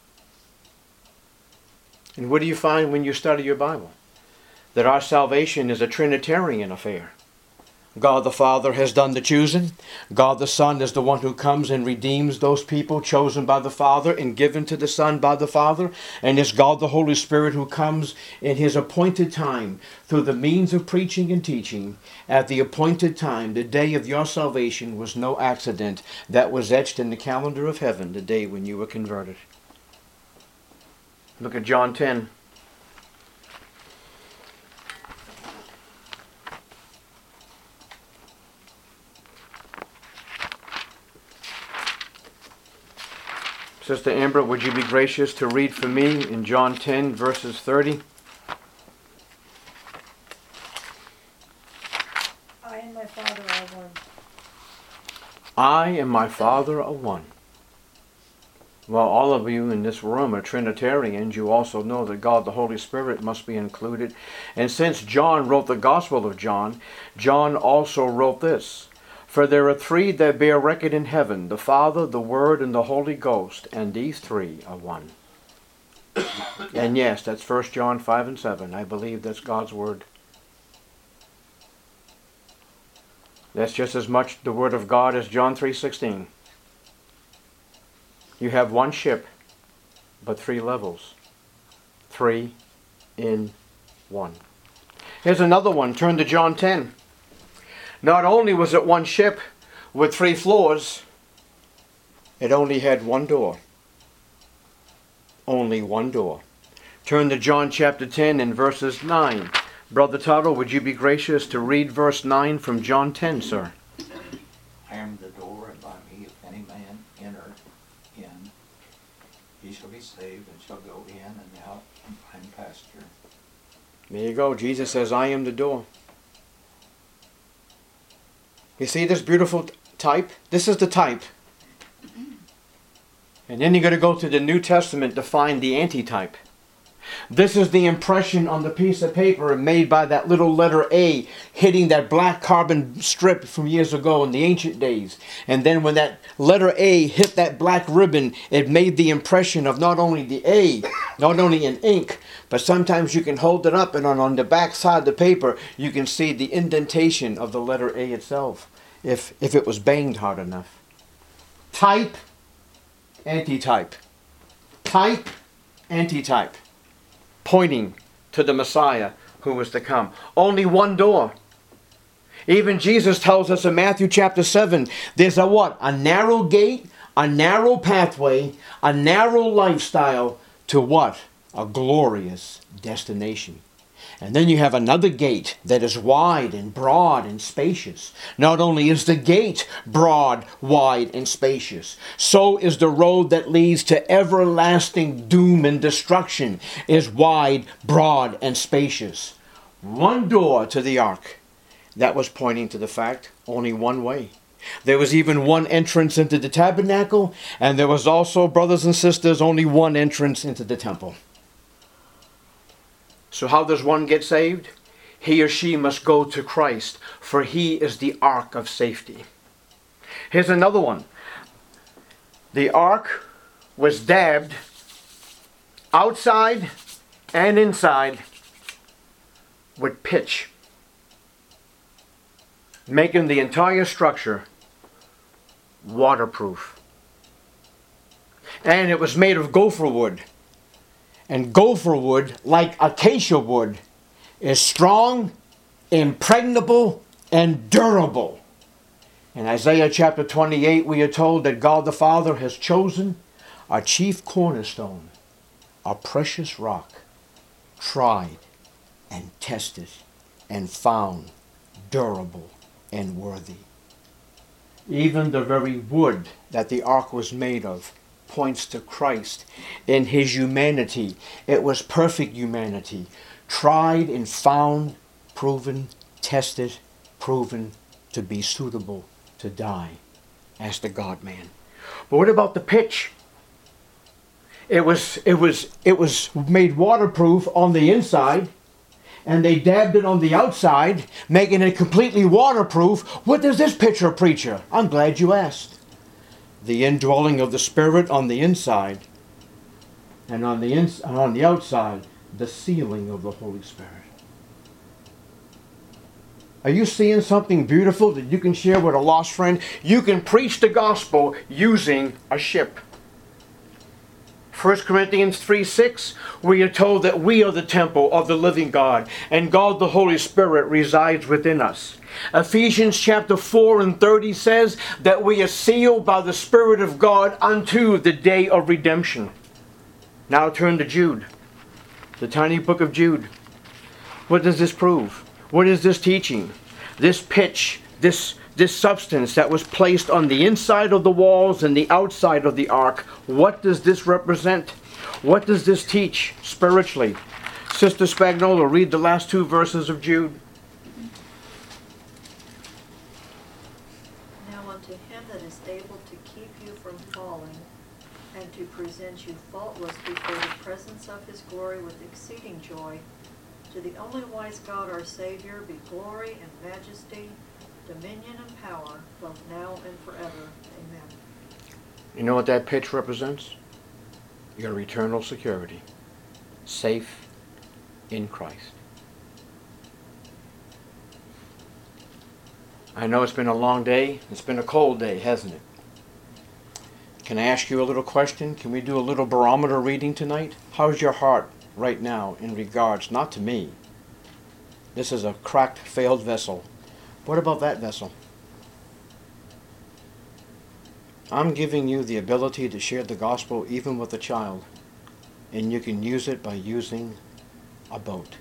And what do you find when you study your Bible? That our salvation is a Trinitarian affair. God the Father has done the choosing. God the Son is the one who comes and redeems those people chosen by the Father and given to the Son by the Father. And it's God the Holy Spirit who comes in His appointed time through the means of preaching and teaching. At the appointed time, the day of your salvation was no accident. That was etched in the calendar of heaven, the day when you were converted. Look at John ten. Sister Amber, would you be gracious to read for me in John ten, verses thirty? I and my Father are one. I and my Father are one. Well, all of you in this room are Trinitarians. You also know that God the Holy Spirit must be included. And since John wrote the Gospel of John, John also wrote this. For there are three that bear record in heaven, the Father, the Word, and the Holy Ghost, and these three are one. And yes, that's First John five and seven. I believe that's God's Word. That's just as much the Word of God as John three sixteen. You have one ship, but three levels. Three in one. Here's another one. Turn to John ten. Not only was it one ship with three floors, it only had one door. Only one door. Turn to John chapter ten and verses nine. Brother Tuttle, would you be gracious to read verse nine from John ten, sir? I am the door, and by me if any man enter in, he shall be saved, and shall go in and out and find pasture. There you go. Jesus says, I am the door. You see this beautiful type? This is the type. And then you're going to go to the New Testament to find the antitype. This is the impression on the piece of paper made by that little letter A hitting that black carbon strip from years ago in the ancient days. And then when that letter A hit that black ribbon, it made the impression of not only the A, not only in ink, but sometimes you can hold it up and on, on the back side of the paper you can see the indentation of the letter A itself, if, if it was banged hard enough. Type, antitype. Type, antitype. Pointing to the Messiah who was to come. Only one door. Even Jesus tells us in Matthew chapter seven, there's a what? A narrow gate, a narrow pathway, a narrow lifestyle to what? A glorious destination. And then you have another gate that is wide and broad and spacious. Not only is the gate broad, wide, and spacious, so is the road that leads to everlasting doom and destruction is wide, broad, and spacious. One door to the ark. That was pointing to the fact only one way. There was even one entrance into the tabernacle, and there was also, brothers and sisters, only one entrance into the temple. So how does one get saved? He or she must go to Christ, for He is the ark of safety. Here's another one. The ark was dabbed outside and inside with pitch, making the entire structure waterproof. And it was made of gopher wood. And gopher wood, like acacia wood, is strong, impregnable, and durable. In Isaiah chapter twenty-eight, we are told that God the Father has chosen a chief cornerstone, a precious rock, tried and tested and found durable and worthy. Even the very wood that the ark was made of points to Christ in his humanity. It was perfect humanity, tried and found, proven, tested, proven to be suitable to die as the God-man. But what about the pitch? It was, it was, it was made waterproof on the inside, and they dabbed it on the outside, making it completely waterproof. What does this picture, preacher? I'm glad you asked. The indwelling of the Spirit on the inside, and on the ins- and on the outside, the sealing of the Holy Spirit. Are you seeing something beautiful that you can share with a lost friend? You can preach the gospel using a ship. First Corinthians three six, we are told that we are the temple of the living God, and God the Holy Spirit resides within us. Ephesians chapter four and thirty says that we are sealed by the Spirit of God unto the day of redemption. Now turn to Jude, the tiny book of Jude. What does this prove? What is this teaching? This pitch, this This substance that was placed on the inside of the walls and the outside of the ark, what does this represent? What does this teach spiritually? Sister Spagnola, read the last two verses of Jude. Now unto him that is able to keep you from falling, and to present you faultless before the presence of his glory with exceeding joy, to the only wise God our Savior be glory and majesty, dominion and power, both now and forever. Amen. You know what that pitch represents? Your eternal security. Safe in Christ. I know it's been a long day. It's been a cold day, hasn't it? Can I ask you a little question? Can we do a little barometer reading tonight? How's your heart right now in regards, not to me. This is a cracked, failed vessel. What about that vessel? I'm giving you the ability to share the gospel even with a child, and you can use it by using a boat.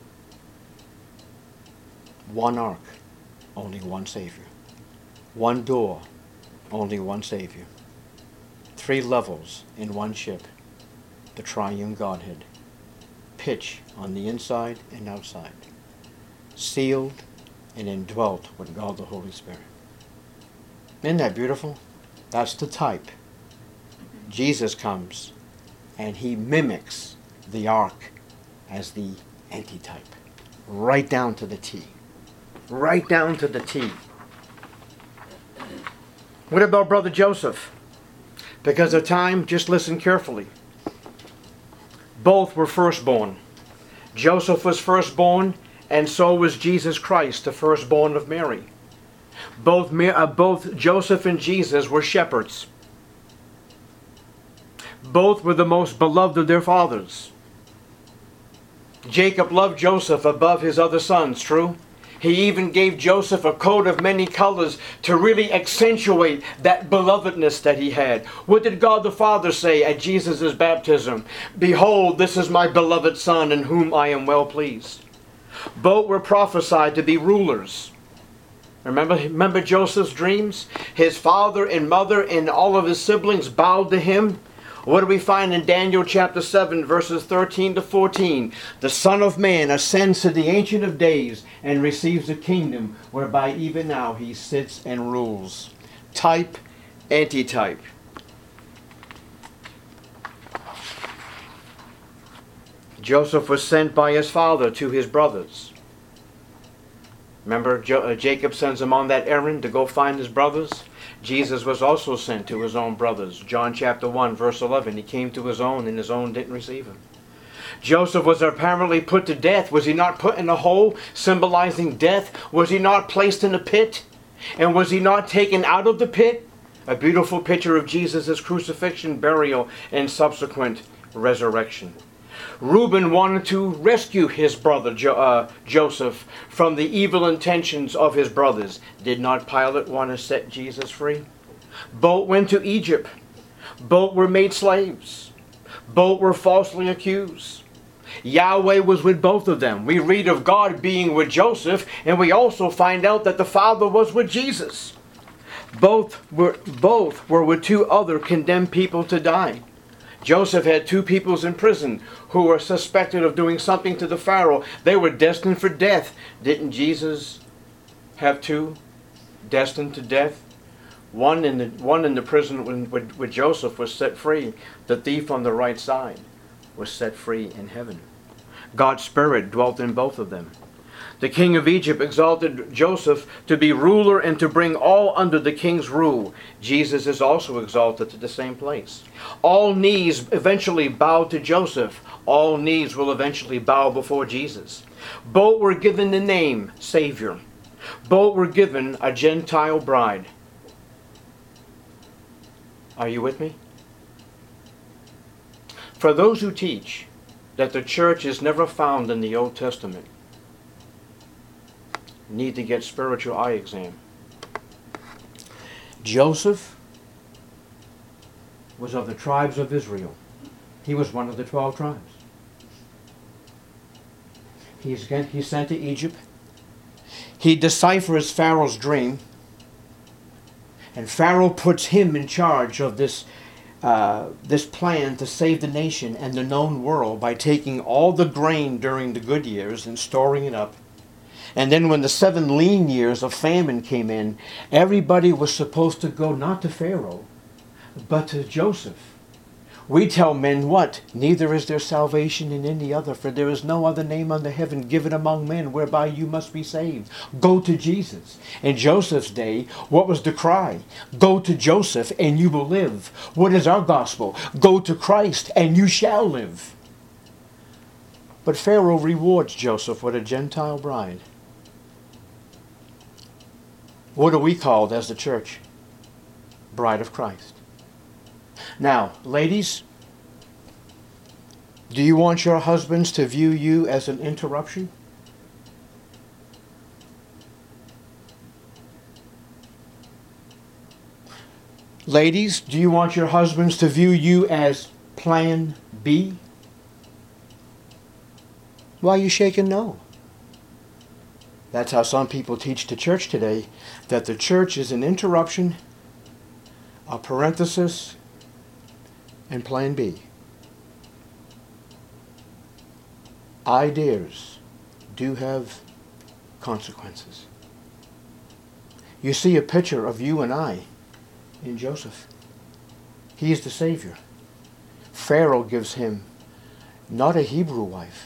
One ark, only one Savior. One door, only one Savior. Three levels in one ship, the triune Godhead. Pitch on the inside and outside. Sealed and indwelt with God the Holy Spirit. Isn't that beautiful? That's the type. Jesus comes and he mimics the ark as the antitype. Right down to the T. Right down to the T. What about Brother Joseph? Because of time, just listen carefully. Both were firstborn. Joseph was firstborn, and so was Jesus Christ, the firstborn of Mary. Both, uh, both Joseph and Jesus were shepherds. Both were the most beloved of their fathers. Jacob loved Joseph above his other sons, true? He even gave Joseph a coat of many colors to really accentuate that belovedness that he had. What did God the Father say at Jesus' baptism? Behold, this is my beloved Son in whom I am well pleased. Both were prophesied to be rulers. Remember, remember Joseph's dreams? His father and mother and all of his siblings bowed to him. What do we find in Daniel chapter seven, verses thirteen to fourteen? The Son of Man ascends to the Ancient of Days and receives a kingdom whereby even now he sits and rules. Type, antitype. Joseph was sent by his father to his brothers. Remember, jo- uh, Jacob sends him on that errand to go find his brothers. Jesus was also sent to his own brothers. John chapter one, verse eleven. He came to his own, and his own didn't receive him. Joseph was apparently put to death. Was he not put in a hole, symbolizing death? Was he not placed in a pit? And was he not taken out of the pit? A beautiful picture of Jesus' crucifixion, burial, and subsequent resurrection. Reuben wanted to rescue his brother jo- uh, Joseph from the evil intentions of his brothers. Did not Pilate want to set Jesus free? Both went to Egypt. Both were made slaves. Both were falsely accused. Yahweh was with both of them. We read of God being with Joseph, and we also find out that the Father was with Jesus. Both were, both were with two other condemned people to die. Joseph had two peoples in prison who were suspected of doing something to the Pharaoh. They were destined for death. Didn't Jesus have two destined to death? One in the, one in the prison with, with, with Joseph was set free. The thief on the right side was set free in heaven. God's Spirit dwelt in both of them. The king of Egypt exalted Joseph to be ruler and to bring all under the king's rule. Jesus is also exalted to the same place. All knees eventually bow to Joseph. All knees will eventually bow before Jesus. Both were given the name Savior. Both were given a Gentile bride. Are you with me? For those who teach that the church is never found in the Old Testament, need to get spiritual eye exam. Joseph was of the tribes of Israel. He was one of the twelve tribes. He's, he's sent to Egypt. He deciphers Pharaoh's dream. And Pharaoh puts him in charge of this, uh, this plan to save the nation and the known world by taking all the grain during the good years and storing it up. And then when the seven lean years of famine came in, everybody was supposed to go not to Pharaoh, but to Joseph. We tell men what? Neither is there salvation in any other, for there is no other name under heaven given among men whereby you must be saved. Go to Jesus. In Joseph's day, what was the cry? Go to Joseph and you will live. What is our gospel? Go to Christ and you shall live. But Pharaoh rewards Joseph with a Gentile bride. What are we called as the church? Bride of Christ. Now, ladies, do you want your husbands to view you as an interruption? Ladies, do you want your husbands to view you as plan B? Why are you shaking no? That's how some people teach the church today, that the church is an interruption, a parenthesis, and plan B. Ideas do have consequences. You see a picture of you and I in Joseph. He is the Savior. Pharaoh gives him not a Hebrew wife,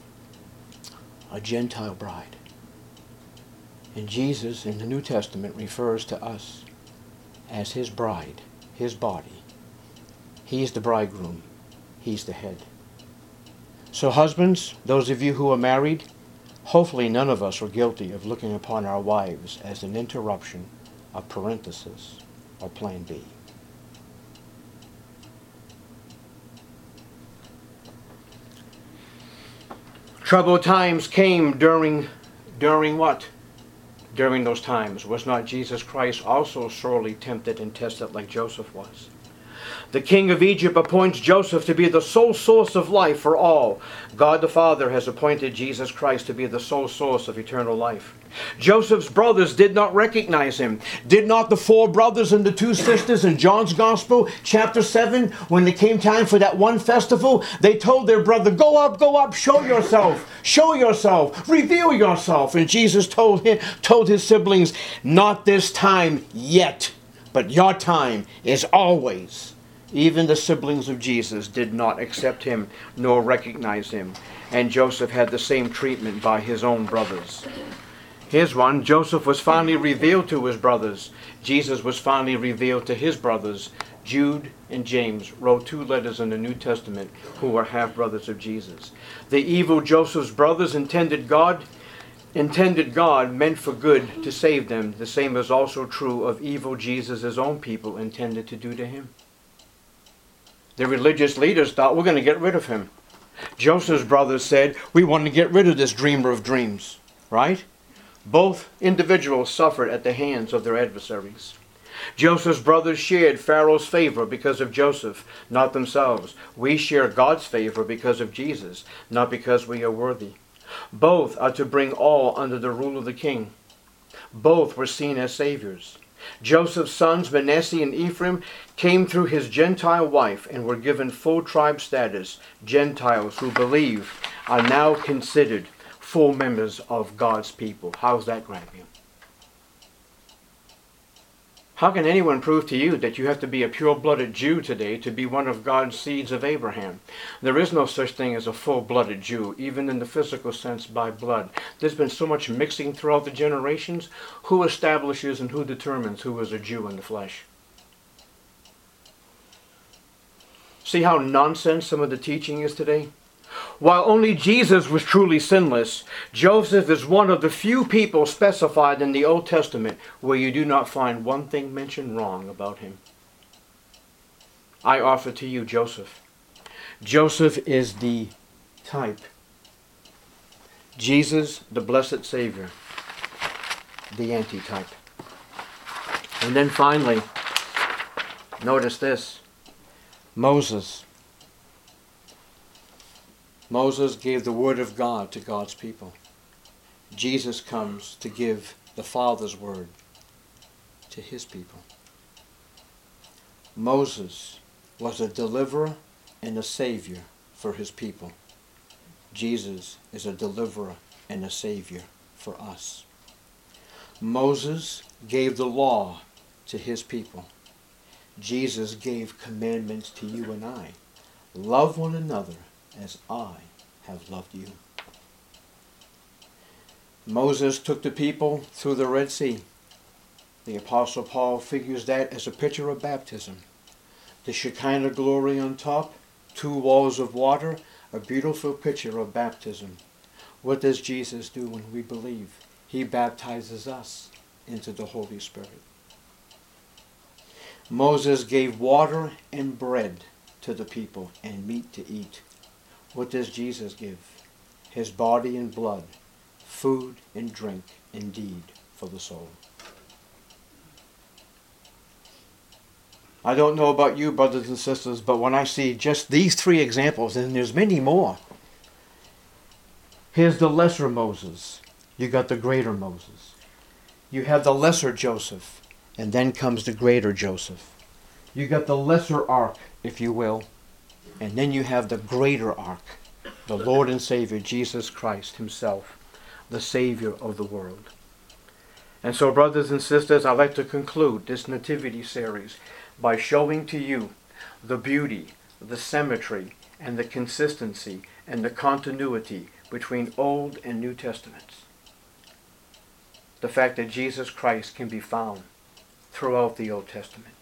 a Gentile bride. And Jesus in the New Testament refers to us as his bride, his body. He's the bridegroom. He's the head. So husbands, those of you who are married, hopefully none of us are guilty of looking upon our wives as an interruption, a parenthesis, or plan B. Troubled times came during, during what? During those times. Was not Jesus Christ also sorely tempted and tested like Joseph was? The king of Egypt appoints Joseph to be the sole source of life for all. God the Father has appointed Jesus Christ to be the sole source of eternal life. Joseph's brothers did not recognize him. Did not the four brothers and the two sisters in John's Gospel, chapter seven, when it came time for that one festival, they told their brother, go up, go up, show yourself, show yourself, reveal yourself. And Jesus told him, told his siblings, not this time yet, but your time is always. Even the siblings of Jesus did not accept him nor recognize him. And Joseph had the same treatment by his own brothers. Here's one. Joseph was finally revealed to his brothers. Jesus was finally revealed to his brothers. Jude and James wrote two letters in the New Testament who were half-brothers of Jesus. The evil Joseph's brothers intended God, intended God meant for good to save them. The same is also true of evil Jesus' own people intended to do to him. The religious leaders thought, we're going to get rid of him. Joseph's brothers said, we want to get rid of this dreamer of dreams. Right? Both individuals suffered at the hands of their adversaries. Joseph's brothers shared Pharaoh's favor because of Joseph, not themselves. We share God's favor because of Jesus, not because we are worthy. Both are to bring all under the rule of the king. Both were seen as saviors. Joseph's sons, Manasseh and Ephraim, came through his Gentile wife and were given full tribe status. Gentiles who believe are now considered full members of God's people. How's that grab you? How can anyone prove to you that you have to be a pure-blooded Jew today to be one of God's seeds of Abraham? There is no such thing as a full-blooded Jew, even in the physical sense by blood. There's been so much mixing throughout the generations. Who establishes and who determines who is a Jew in the flesh? See how nonsense some of the teaching is today? While only Jesus was truly sinless, Joseph is one of the few people specified in the Old Testament where you do not find one thing mentioned wrong about him. I offer to you Joseph. Joseph is the type. Jesus, the blessed Savior, the antitype. And then finally, notice this. Moses. Moses gave the word of God to God's people. Jesus comes to give the Father's word to his people. Moses was a deliverer and a savior for his people. Jesus is a deliverer and a savior for us. Moses gave the law to his people. Jesus gave commandments to you and I. Love one another as I have loved you. Moses took the people through the Red Sea. The Apostle Paul figures that as a picture of baptism. The Shekinah glory on top, two walls of water, a beautiful picture of baptism. What does Jesus do when we believe? He baptizes us into the Holy Spirit. Moses gave water and bread to the people and meat to eat. What does Jesus give? His body and blood, food and drink, indeed, for the soul. I don't know about you, brothers and sisters, but when I see just these three examples, and there's many more. Here's the lesser Moses. You got the greater Moses. You have the lesser Joseph, and then comes the greater Joseph. You got the lesser ark, if you will, and then you have the greater ark, the Lord and Savior, Jesus Christ himself, the Savior of the world. And so, brothers and sisters, I'd like to conclude this Nativity series by showing to you the beauty, the symmetry, and the consistency and the continuity between Old and New Testaments. The fact that Jesus Christ can be found throughout the Old Testament.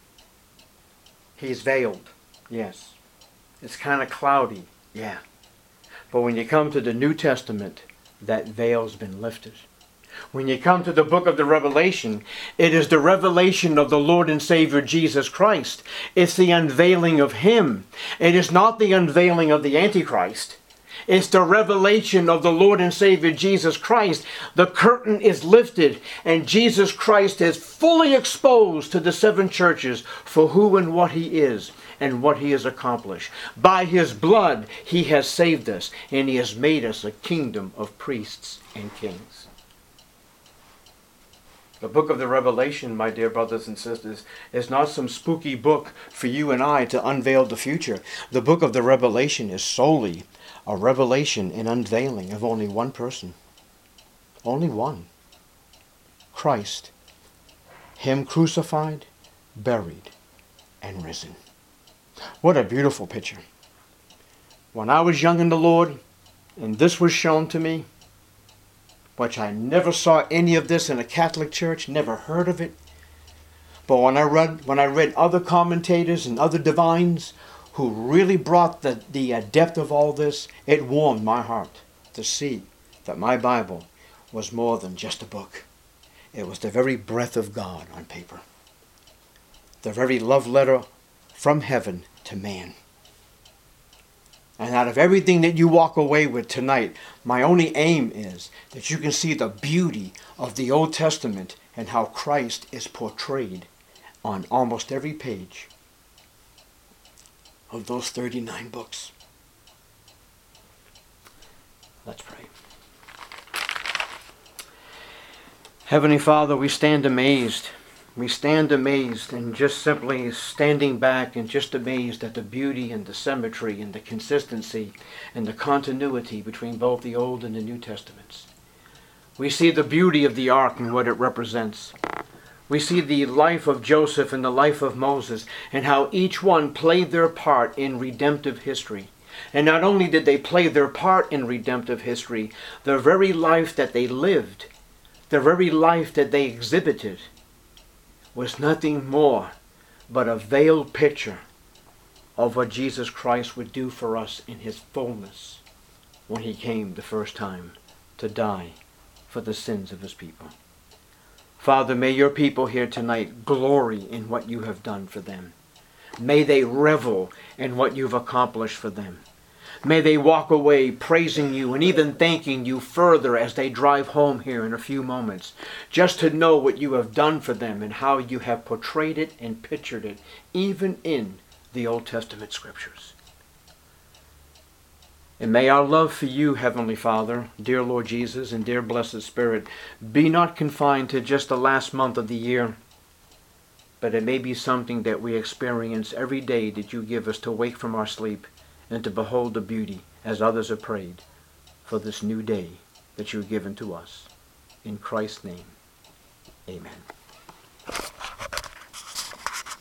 He's veiled, yes. It's kind of cloudy, yeah. But when you come to the New Testament, that veil's been lifted. When you come to the book of the Revelation, it is the revelation of the Lord and Savior Jesus Christ. It's the unveiling of him. It is not the unveiling of the Antichrist. It's the revelation of the Lord and Savior Jesus Christ. The curtain is lifted and Jesus Christ is fully exposed to the seven churches for who and what he is and what he has accomplished. By his blood he has saved us and he has made us a kingdom of priests and kings. The book of the Revelation, my dear brothers and sisters, is not some spooky book for you and I to unveil the future. The book of the Revelation is solely a revelation and unveiling of only one person. Only one. Christ. Him crucified, buried, and risen. What a beautiful picture. When I was young in the Lord, and this was shown to me, which I never saw any of this in a Catholic church, never heard of it. But when I read, when I read other commentators and other divines who really brought the, the uh, depth of all this, it warmed my heart to see that my Bible was more than just a book. It was the very breath of God on paper. The very love letter from heaven to man. And out of everything that you walk away with tonight, my only aim is that you can see the beauty of the Old Testament and how Christ is portrayed on almost every page of those thirty-nine books. Let's pray. Heavenly Father, we stand amazed. We stand amazed and just simply standing back and just amazed at the beauty and the symmetry and the consistency and the continuity between both the Old and the New Testaments. We see the beauty of the ark and what it represents. We see the life of Joseph and the life of Moses and how each one played their part in redemptive history. And not only did they play their part in redemptive history, the very life that they lived, the very life that they exhibited, was nothing more but a veiled picture of what Jesus Christ would do for us in his fullness when he came the first time to die for the sins of his people. Father, may your people here tonight glory in what you have done for them. May they revel in what you've accomplished for them. May they walk away praising you and even thanking you further as they drive home here in a few moments, just to know what you have done for them and how you have portrayed it and pictured it, even in the Old Testament scriptures. And may our love for you, Heavenly Father, dear Lord Jesus, and dear Blessed Spirit, be not confined to just the last month of the year, but it may be something that we experience every day that you give us to wake from our sleep and to behold the beauty, as others have prayed, for this new day that you have given to us. In Christ's name, amen.